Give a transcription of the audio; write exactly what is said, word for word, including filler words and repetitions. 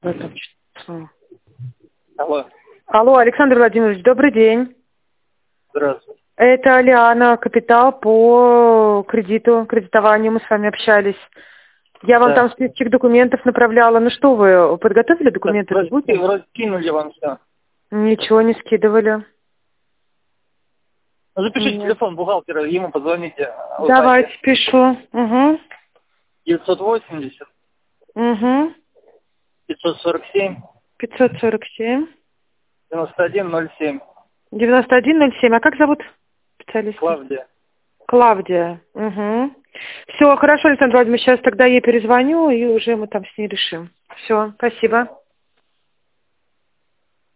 В этом число. Алло. Алло, Александр Владимирович, добрый день. Здравствуйте. Это Алиана, Капитал по кредиту, кредитованию. Мы с вами общались. Я вам Да. там списочек документов направляла. Ну что вы, подготовили документы? Так, Будете? вроде скинули вам все. Ничего не скидывали. Ну, запишите Нет. телефон бухгалтера, ему позвоните. Давайте, пишу. Угу. девятьсот восемьдесят Угу. пятьсот сорок семь пятьсот сорок семь. девяносто один ноль семь. девяносто один ноль семь. А как зовут специалиста? Клавдия. Клавдия. Угу. Все, хорошо, Александр Владимирович, сейчас тогда ей перезвоню, и уже мы там с ней решим. Все, спасибо.